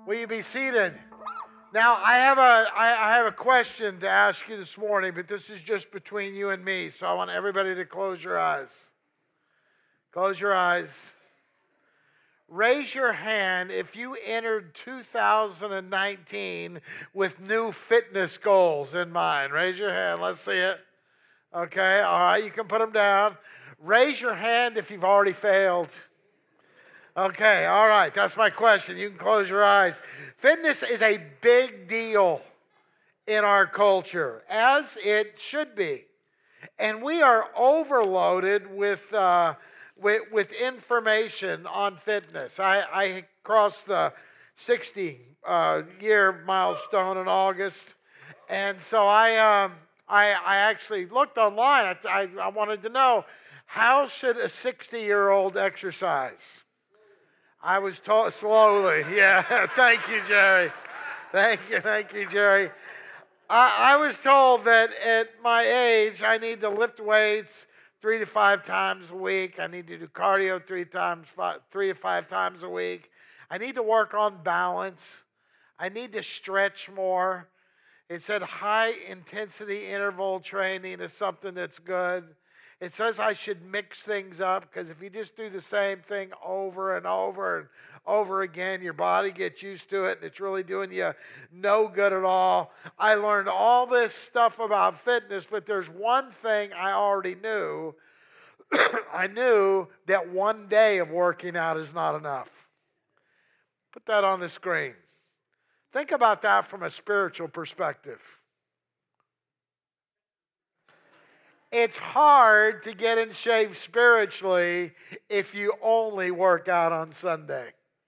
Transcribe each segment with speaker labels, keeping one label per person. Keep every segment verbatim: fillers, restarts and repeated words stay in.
Speaker 1: Will you be seated? Now, I have a I, I have a question to ask you this morning, but this is just between you and me, so I want everybody to close your eyes. Close your eyes. Raise your hand if you entered two thousand nineteen with new fitness goals in mind. Raise your hand. Let's see it. Okay, all right, you can put them down. Raise your hand if you've already failed. Okay, all right, that's my question. You can close your eyes. Fitness is a big deal in our culture, as it should be. And we are overloaded with, uh, with, with information on fitness. I, I crossed the sixty-year uh, milestone in August, and so I, um, I, I actually looked online. I, I, I wanted to know, how should a sixty-year-old exercise? I was told slowly. Yeah, thank you, Jerry. Thank you, thank you, Jerry. I, I was told that at my age, I need to lift weights three to five times a week. I need to do cardio three times, five, three to five times a week. I need to work on balance. I need to stretch more. It said high intensity interval training is something that's good. It says I should mix things up because if you just do the same thing over and over and over again, your body gets used to it and it's really doing you no good at all. I learned all this stuff about fitness, but there's one thing I already knew. I knew that one day of working out is not enough. Put that on the screen. Think about that from a spiritual perspective. It's hard to get in shape spiritually if you only work out on Sunday.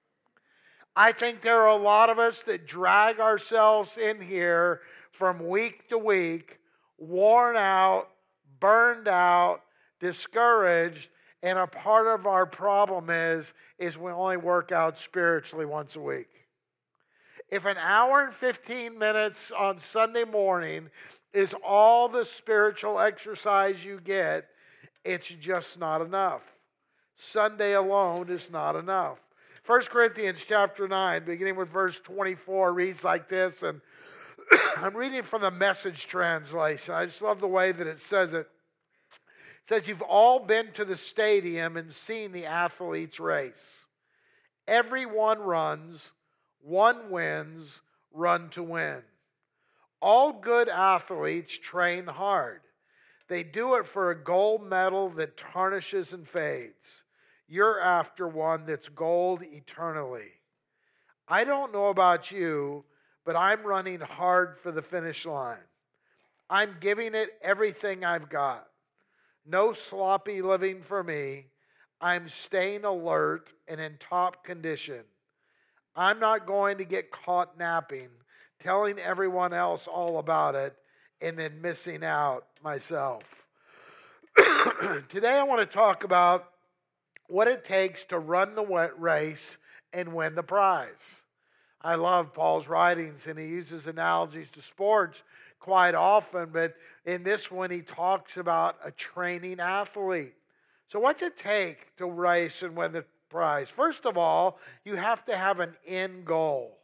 Speaker 1: I think there are a lot of us that drag ourselves in here from week to week, worn out, burned out, discouraged, and a part of our problem is, is we only work out spiritually once a week. If an hour and fifteen minutes on Sunday morning is all the spiritual exercise you get, it's just not enough. Sunday alone is not enough. First Corinthians chapter nine, beginning with verse twenty-four, reads like this, and I'm reading from the Message translation. I just love the way that it says it. It says, you've all been to the stadium and seen the athletes race. Everyone runs. One wins, run to win. All good athletes train hard. They do it for a gold medal that tarnishes and fades. You're after one that's gold eternally. I don't know about you, but I'm running hard for the finish line. I'm giving it everything I've got. No sloppy living for me. I'm staying alert and in top condition. I'm not going to get caught napping, telling everyone else all about it, and then missing out myself. Today I want to talk about what it takes to run the race and win the prize. I love Paul's writings, and he uses analogies to sports quite often, but in this one he talks about a training athlete. So what's it take to race and win the prize? First of all, you have to have an end goal.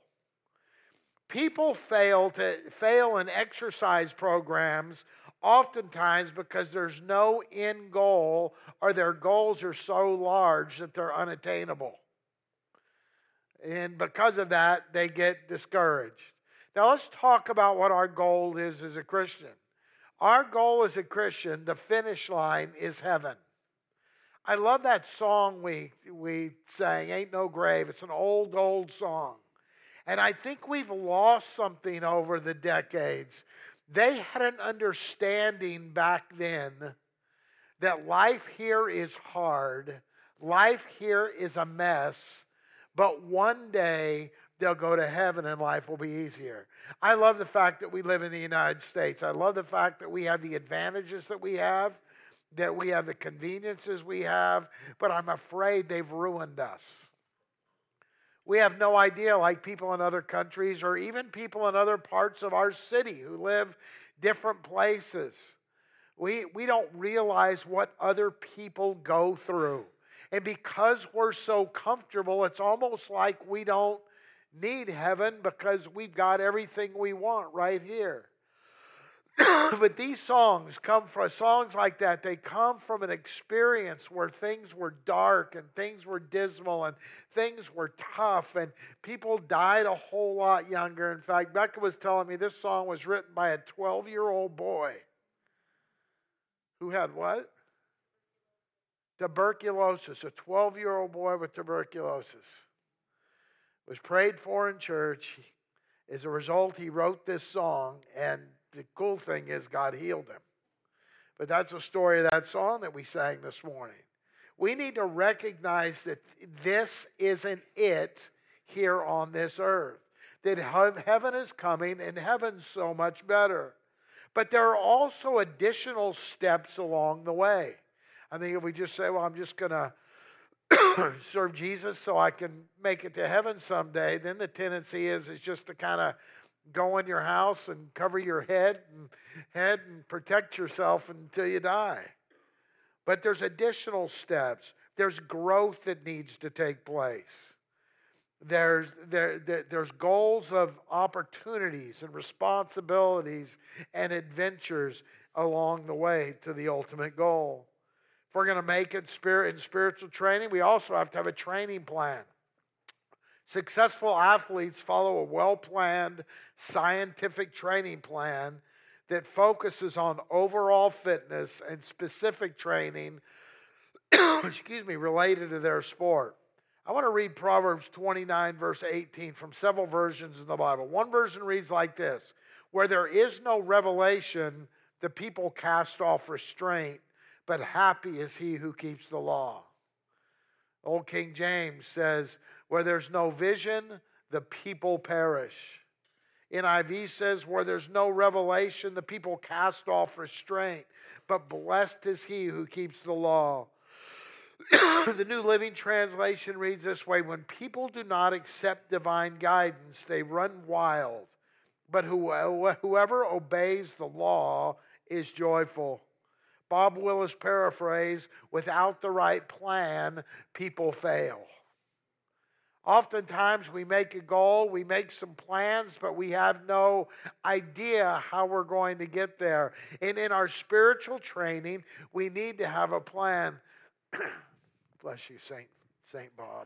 Speaker 1: People fail to fail in exercise programs oftentimes because there's no end goal, or their goals are so large that they're unattainable. And because of that, they get discouraged. Now let's talk about what our goal is as a Christian. Our goal as a Christian, the finish line, is heaven. I love that song we we sang, Ain't No Grave. It's an old, old song. And I think we've lost something over the decades. They had an understanding back then that life here is hard, life here is a mess, but one day they'll go to heaven and life will be easier. I love the fact that we live in the United States. I love the fact that we have the advantages that we have, that we have the conveniences we have, but I'm afraid they've ruined us. We have no idea, like people in other countries or even people in other parts of our city who live different places. We, we don't realize what other people go through. And because we're so comfortable, it's almost like we don't need heaven because we've got everything we want right here. But these songs come from, songs like that, they come from an experience where things were dark and things were dismal and things were tough and people died a whole lot younger. In fact, Becca was telling me this song was written by a twelve-year-old boy who had what? Tuberculosis. A twelve-year-old boy with tuberculosis was prayed for in church. As a result, he wrote this song, and the cool thing is God healed him. But that's the story of that song that we sang this morning. We need to recognize that this isn't it here on this earth. That heaven is coming, and heaven's so much better. But there are also additional steps along the way. I think if we just say, well, I'm just going to serve Jesus so I can make it to heaven someday, then the tendency is, is just to kind of go in your house and cover your head and head and protect yourself until you die. But there's additional steps. There's growth that needs to take place. There's, there, there, there's goals of opportunities and responsibilities and adventures along the way to the ultimate goal. If we're going to make it spirit in spiritual training, we also have to have a training plan. Successful athletes follow a well-planned scientific training plan that focuses on overall fitness and specific training, excuse me, related to their sport. I want to read Proverbs twenty-nine, verse eighteen from several versions of the Bible. One version reads like this: where there is no revelation, the people cast off restraint, but happy is he who keeps the law. Old King James says, where there's no vision, the people perish. N I V says, where there's no revelation, the people cast off restraint, but blessed is he who keeps the law. The New Living Translation reads this way: when people do not accept divine guidance, they run wild, but whoever obeys the law is joyful. Bob Willis paraphrase, without the right plan, people fail. Oftentimes we make a goal, we make some plans, but we have no idea how we're going to get there. And in our spiritual training, we need to have a plan. Bless you, Saint, Saint Bob.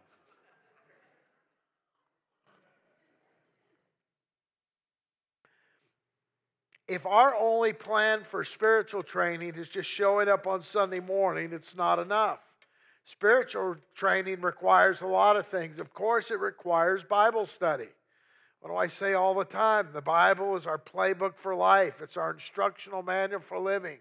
Speaker 1: If our only plan for spiritual training is just showing up on Sunday morning, it's not enough. Spiritual training requires a lot of things. Of course, it requires Bible study. What do I say all the time? The Bible is our playbook for life. It's our instructional manual for living.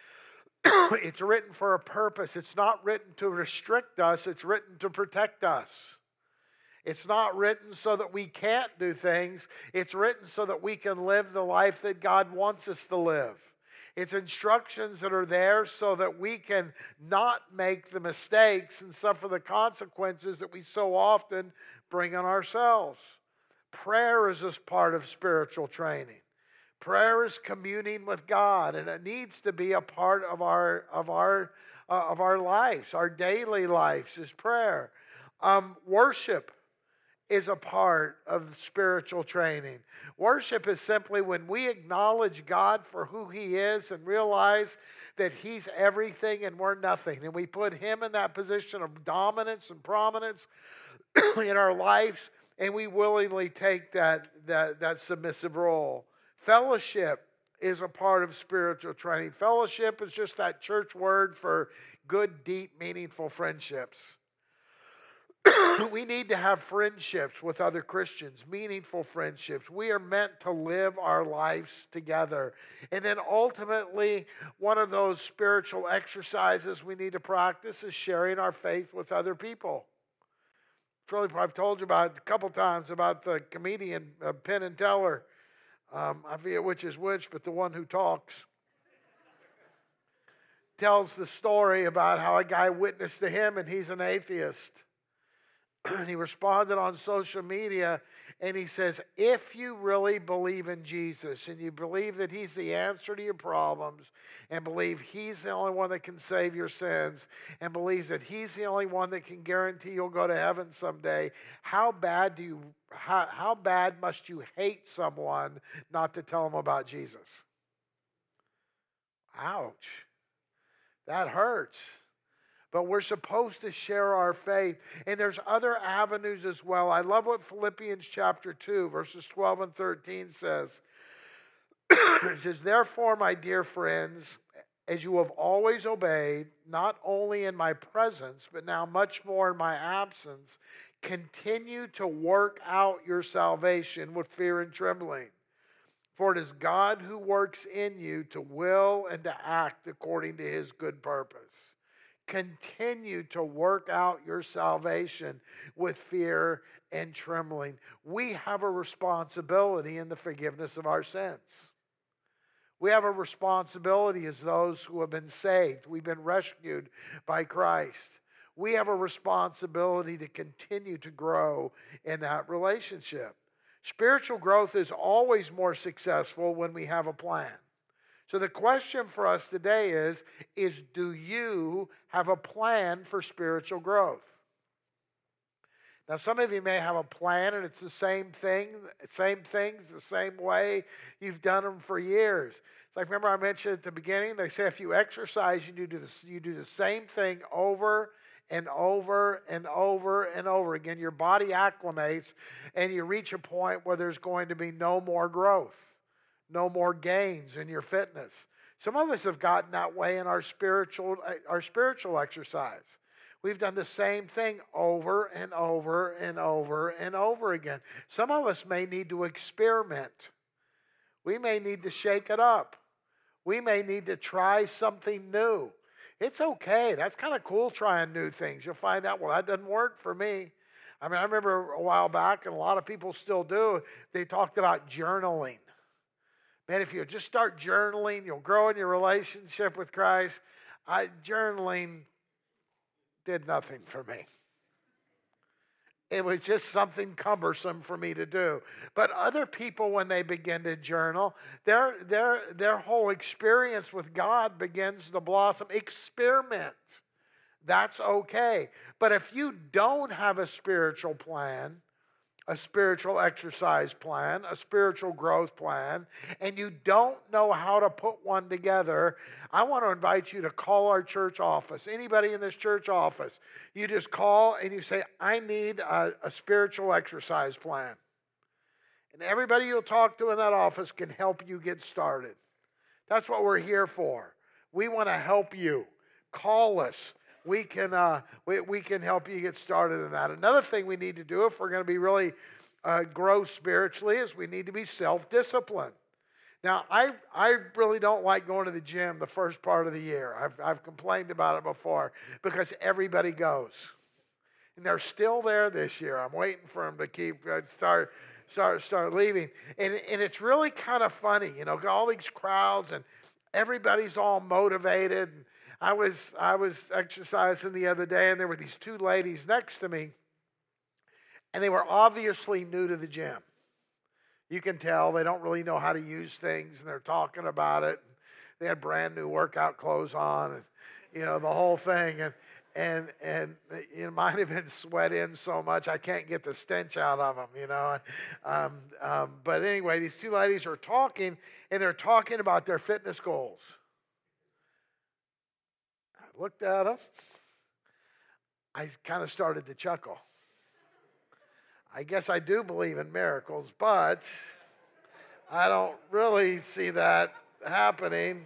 Speaker 1: It's written for a purpose. It's not written to restrict us. It's written to protect us. It's not written so that we can't do things. It's written so that we can live the life that God wants us to live. It's instructions that are there so that we can not make the mistakes and suffer the consequences that we so often bring on ourselves. Prayer is a part of spiritual training. Prayer is communing with God, and it needs to be a part of our of our uh, of our lives. Our daily lives is prayer. Um, worship is a part of spiritual training. Worship is simply when we acknowledge God for who He is and realize that He's everything and we're nothing. And we put Him in that position of dominance and prominence in our lives, and we willingly take that, that, that submissive role. Fellowship is a part of spiritual training. Fellowship is just that church word for good, deep, meaningful friendships. We need to have friendships with other Christians, meaningful friendships. We are meant to live our lives together. And then ultimately, one of those spiritual exercises we need to practice is sharing our faith with other people. Really, I've told you about a couple times about the comedian uh, Penn and Teller. Um, I forget which is which, but the one who talks tells the story about how a guy witnessed to him, and he's an atheist. he responded on social media, and he says, if you really believe in Jesus and you believe that he's the answer to your problems and believe he's the only one that can save your sins and believes that he's the only one that can guarantee you'll go to heaven someday, how bad do you how, how bad must you hate someone not to tell them about Jesus? Ouch. That hurts. But we're supposed to share our faith. And there's other avenues as well. I love what Philippians chapter two, verses twelve and thirteen says. It says, therefore, my dear friends, as you have always obeyed, not only in my presence, but now much more in my absence, continue to work out your salvation with fear and trembling. For it is God who works in you to will and to act according to his good purpose. Continue to work out your salvation with fear and trembling. We have a responsibility in the forgiveness of our sins. We have a responsibility as those who have been saved. We've been rescued by Christ. We have a responsibility to continue to grow in that relationship. Spiritual growth is always more successful when we have a plan. So the question for us today is, is do you have a plan for spiritual growth? Now, some of you may have a plan and it's the same thing, same things, the same way. You've done them for years. It's like, remember I mentioned at the beginning, they say if you exercise, you do the, you do the same thing over and over and over and over again. Your body acclimates and you reach a point where there's going to be no more growth. No more gains in your fitness. Some of us have gotten that way in our spiritual, our spiritual exercise. We've done the same thing over and over and over and over again. Some of us may need to experiment. We may need to shake it up. We may need to try something new. It's okay. That's kind of cool trying new things. You'll find out, well, that doesn't work for me. I mean, I remember a while back, and a lot of people still do, they talked about journaling. Man, if you just start journaling, you'll grow in your relationship with Christ. I, journaling did nothing for me. It was just something cumbersome for me to do. But other people, when they begin to journal, their, their, their whole experience with God begins to blossom. Experiment. That's okay. But if you don't have a spiritual plan, a spiritual exercise plan, a spiritual growth plan, and you don't know how to put one together, I want to invite you to call our church office. Anybody in this church office, you just call and you say, I need a, a spiritual exercise plan. And everybody you'll talk to in that office can help you get started. That's what we're here for. We want to help you. Call us. We can uh, we, we can help you get started in that. Another thing we need to do if we're going to be really uh, grow spiritually is we need to be self-disciplined. Now, I I really don't like going to the gym the first part of the year. I've I've complained about it before because everybody goes, and they're still there this year. I'm waiting for them to keep uh, start start start leaving, and and it's really kind of funny, you know, all these crowds and everybody's all motivated. I was I was exercising the other day, and there were these two ladies next to me, and they were obviously new to the gym. You can tell they don't really know how to use things, and they're talking about it. They had brand new workout clothes on, and you know the whole thing, and and and it might have been sweat in so much I can't get the stench out of them, you know. Um, um, but anyway, these two ladies are talking, and they're talking about their fitness goals. Looked at him. I kind of started to chuckle. I guess I do believe in miracles, but I don't really see that happening.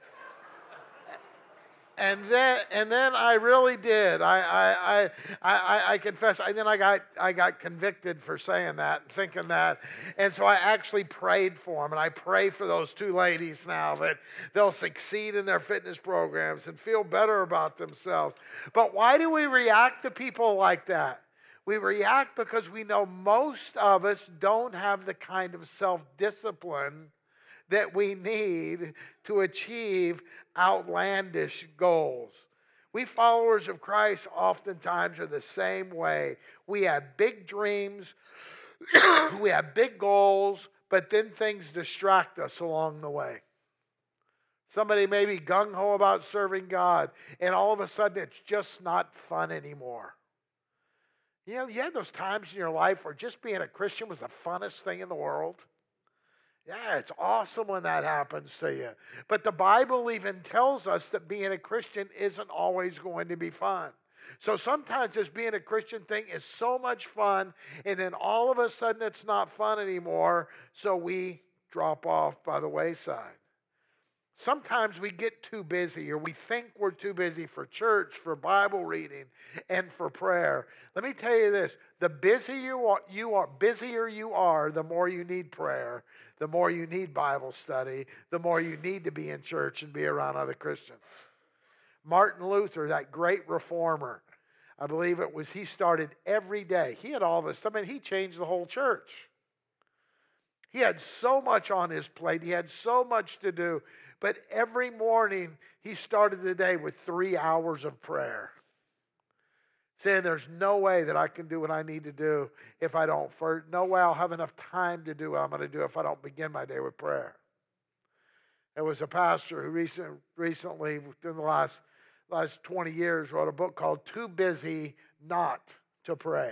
Speaker 1: And then, and then I really did. I, I, I, I, I confess. And then I got, I got convicted for saying that, and thinking that. And so I actually prayed for them, and I pray for those two ladies now that they'll succeed in their fitness programs and feel better about themselves. But why do we react to people like that? We react because we know most of us don't have the kind of self-discipline that we need to achieve outlandish goals. We followers of Christ oftentimes are the same way. We have big dreams, we have big goals, but then things distract us along the way. Somebody may be gung-ho about serving God, and all of a sudden it's just not fun anymore. You know, you had those times in your life where just being a Christian was the funnest thing in the world. Yeah, it's awesome when that happens to you. But the Bible even tells us that being a Christian isn't always going to be fun. So sometimes this being a Christian thing is so much fun, and then all of a sudden it's not fun anymore, so we drop off by the wayside. Sometimes we get too busy, or we think we're too busy for church, for Bible reading, and for prayer. Let me tell you this, the busier you are, you are, busier you are, the more you need prayer, the more you need Bible study, the more you need to be in church and be around other Christians. Martin Luther, that great reformer, I believe it was, he started every day. He had all this, I mean, he changed the whole church. He had so much on his plate. He had so much to do. But every morning, he started the day with three hours of prayer, saying there's no way that I can do what I need to do if I don't. For no way I'll have enough time to do what I'm going to do if I don't begin my day with prayer. There was a pastor who recent, recently, within the last, last twenty years, wrote a book called Too Busy Not to Pray.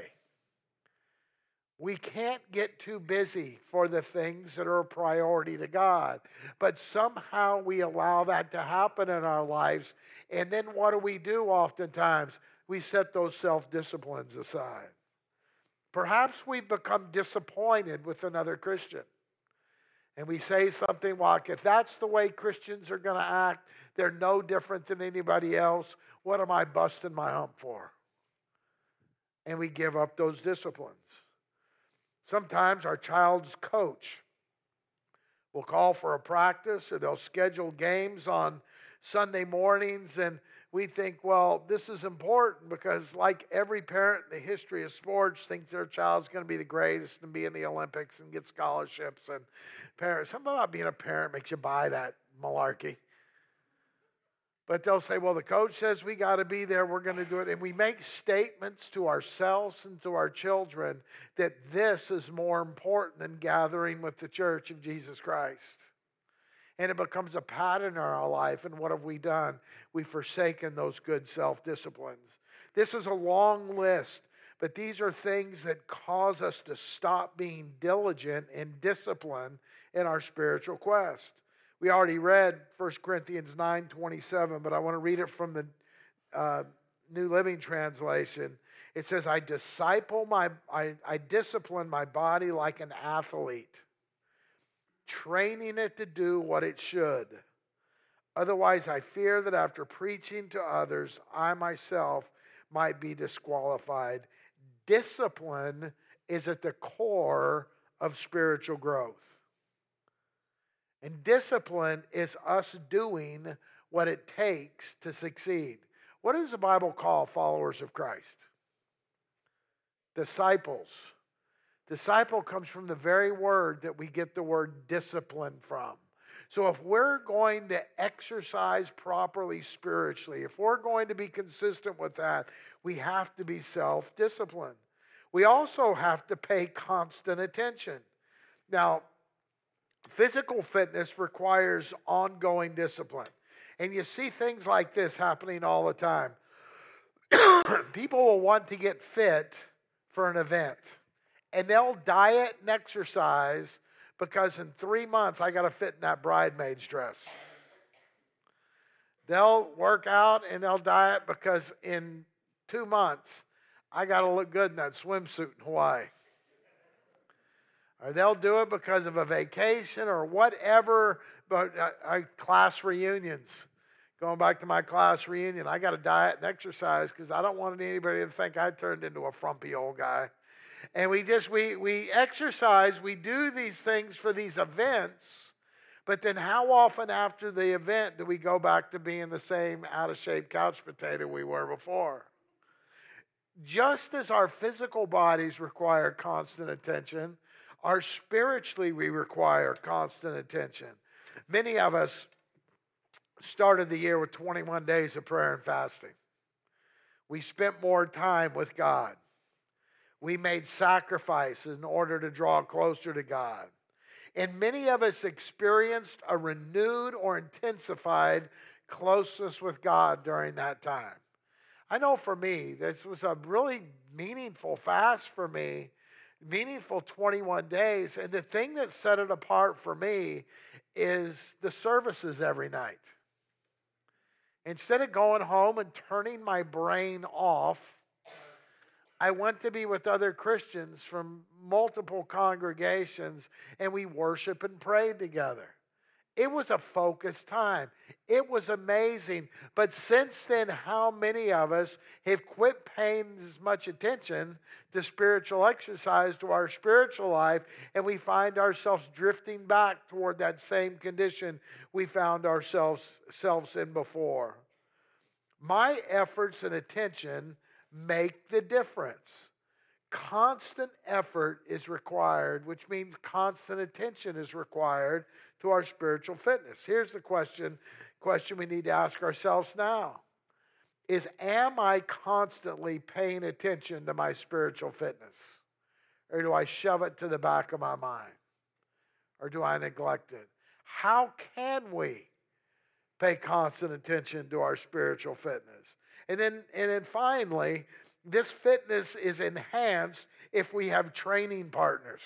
Speaker 1: We can't get too busy for the things that are a priority to God. But somehow we allow that to happen in our lives. And then what do we do oftentimes? We set those self-disciplines aside. Perhaps we become disappointed with another Christian. And we say something like, if that's the way Christians are going to act, they're no different than anybody else. What am I busting my hump for? And we give up those disciplines. Sometimes our child's coach will call for a practice, or they'll schedule games on Sunday mornings, and we think, well, this is important because like every parent in the history of sports thinks their child's going to be the greatest and be in the Olympics and get scholarships. And parents, something about being a parent makes you buy that malarkey. But they'll say, well, the coach says we got to be there, we're going to do it. And we make statements to ourselves and to our children that this is more important than gathering with the church of Jesus Christ. And it becomes a pattern in our life. And what have we done? We've forsaken those good self-disciplines. This is a long list, but these are things that cause us to stop being diligent and disciplined in our spiritual quest. We already read First Corinthians nine twenty-seven, but I want to read it from the uh, New Living Translation. It says, I disciple my, I, I discipline my body like an athlete, training it to do what it should. Otherwise, I fear that after preaching to others, I myself might be disqualified. Discipline is at the core of spiritual growth. And discipline is us doing what it takes to succeed. What does the Bible call followers of Christ? Disciples. Disciple comes from the very word that we get the word discipline from. So if we're going to exercise properly spiritually, if we're going to be consistent with that, we have to be self-disciplined. We also have to pay constant attention. Now, physical fitness requires ongoing discipline. And you see things like this happening all the time. People will want to get fit for an event. And they'll diet and exercise because in three months I got to fit in that bridesmaid's dress. They'll work out and they'll diet because in two months I got to look good in that swimsuit in Hawaii. Or they'll do it because of a vacation or whatever, but uh, uh, class reunions. Going back to my class reunion, I got to diet and exercise because I don't want anybody to think I turned into a frumpy old guy. And we just, we, we exercise, we do these things for these events, but then how often after the event do we go back to being the same out-of-shape couch potato we were before? Just as our physical bodies require constant attention, our spiritually we require constant attention. Many of us started the year with twenty-one days of prayer and fasting. We spent more time with God. We made sacrifices in order to draw closer to God. And many of us experienced a renewed or intensified closeness with God during that time. I know for me, this was a really meaningful fast for me, meaningful twenty-one days. And the thing that set it apart for me is the services every night. Instead of going home and turning my brain off, I went to be with other Christians from multiple congregations, and we worshiped and prayed together. It was a focused time. It was amazing. But since then, how many of us have quit paying as much attention to spiritual exercise, to our spiritual life, and we find ourselves drifting back toward that same condition we found ourselves selves in before? My efforts and attention make the difference. Constant effort is required, which means constant attention is required to our spiritual fitness. Here's the question, question we need to ask ourselves now. Is, am I constantly paying attention to my spiritual fitness? Or do I shove it to the back of my mind? Or do I neglect it? How can we pay constant attention to our spiritual fitness? And then, and then finally, this fitness is enhanced if we have training partners.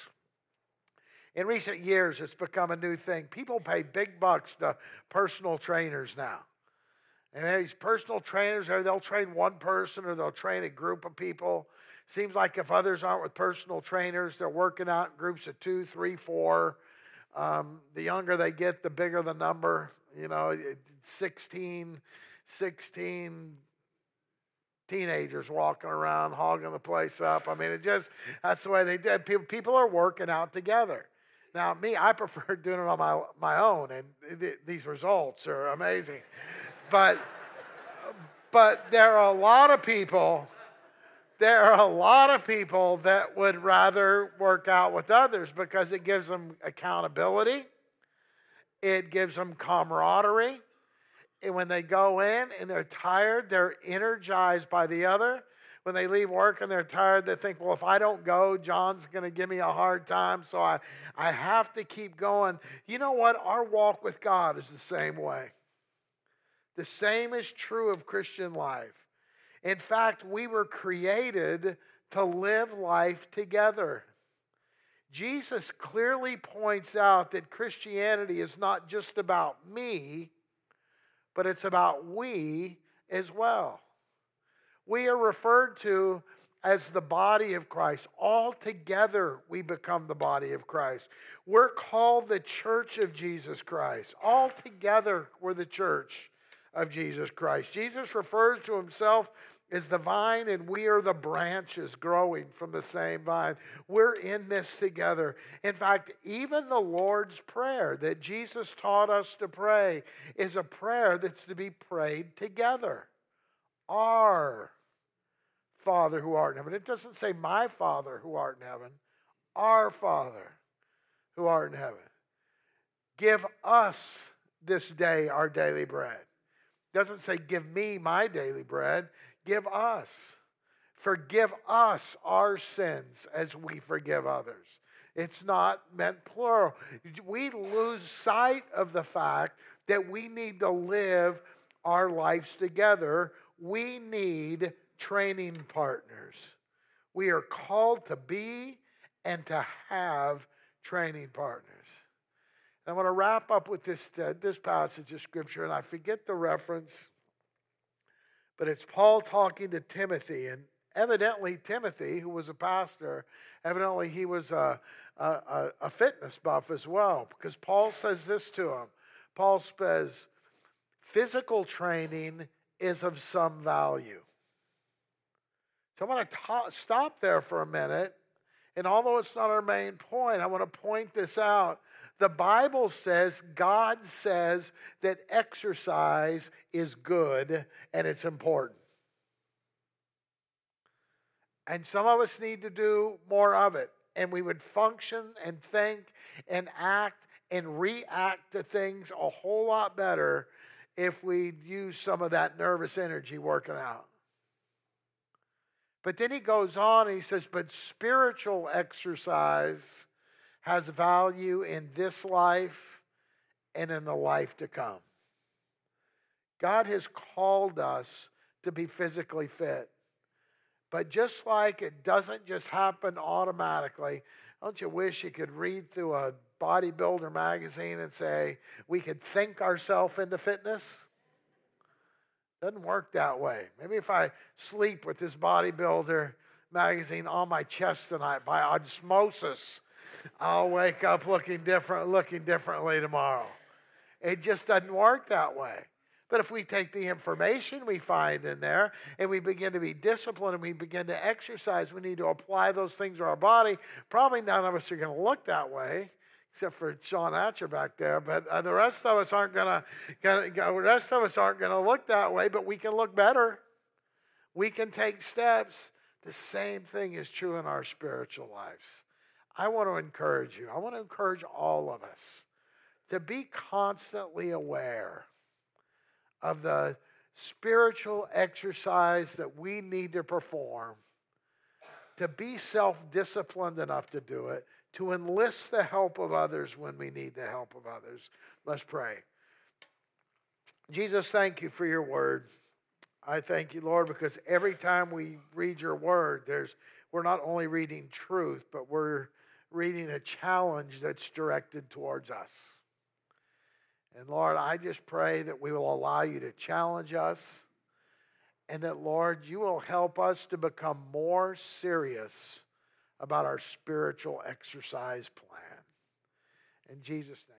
Speaker 1: In recent years, it's become a new thing. People pay big bucks to personal trainers now. And these personal trainers, they'll train one person or they'll train a group of people. Seems like if others aren't with personal trainers, they're working out in groups of two, three, four. Um, the younger they get, the bigger the number. You know, sixteen, sixteen teenagers walking around, hogging the place up. I mean, it just, that's the way they did. People, people are working out together. Now, me, I prefer doing it on my, my own, and th- these results are amazing. But, but there are a lot of people, there are a lot of people that would rather work out with others because it gives them accountability. It gives them camaraderie. And when they go in and they're tired, they're energized by the other. When they leave work and they're tired, they think, well, if I don't go, John's going to give me a hard time, so I, I have to keep going. You know what? Our walk with God is the same way. The same is true of Christian life. In fact, we were created to live life together. Jesus clearly points out that Christianity is not just about me, but it's about we as well. We are referred to as the body of Christ. All together we become the body of Christ. We're called the church of Jesus Christ. All together we're the church of Jesus Christ. Jesus refers to himself as the vine, and we are the branches growing from the same vine. We're in this together. In fact, even the Lord's Prayer that Jesus taught us to pray is a prayer that's to be prayed together. Our Father who art in heaven. It doesn't say my Father who art in heaven. Our Father who art in heaven. Give us this day our daily bread. It doesn't say give me my daily bread. Give us. Forgive us our sins as we forgive others. It's not meant plural. We lose sight of the fact that we need to live our lives together. We need training partners. We are called to be and to have training partners. I want to wrap up with this, uh, this passage of Scripture, and I forget the reference, but it's Paul talking to Timothy, and evidently Timothy, who was a pastor, evidently he was a, a, a fitness buff as well, because Paul says this to him. Paul says, physical training is of some value. So I'm going to ta- stop there for a minute, and although it's not our main point, I want to point this out. The Bible says, God says that exercise is good and it's important. And some of us need to do more of it. And we would function and think and act and react to things a whole lot better if we use some of that nervous energy working out. But then he goes on and he says, but spiritual exercise has value in this life and in the life to come. God has called us to be physically fit. But just like it doesn't just happen automatically, don't you wish you could read through a bodybuilder magazine and say, we could think ourselves into fitness? Doesn't work that way. Maybe if I sleep with this bodybuilder magazine on my chest tonight by osmosis, I'll wake up looking different, looking differently tomorrow. It just doesn't work that way. But if we take the information we find in there and we begin to be disciplined and we begin to exercise, we need to apply those things to our body. Probably none of us are going to look that way, except for Sean Atcher back there. But uh, the rest of us aren't going to. The rest of us aren't going to look that way. But we can look better. We can take steps. The same thing is true in our spiritual lives. I want to encourage you. I want to encourage all of us to be constantly aware of the spiritual exercise that we need to perform, to be self-disciplined enough to do it, to enlist the help of others when we need the help of others. Let's pray. Jesus, thank you for your word. I thank you, Lord, because every time we read your word, there's we're not only reading truth, but we're reading a challenge that's directed towards us. And Lord, I just pray that we will allow you to challenge us and that, Lord, you will help us to become more serious about our spiritual exercise plan. In Jesus' name.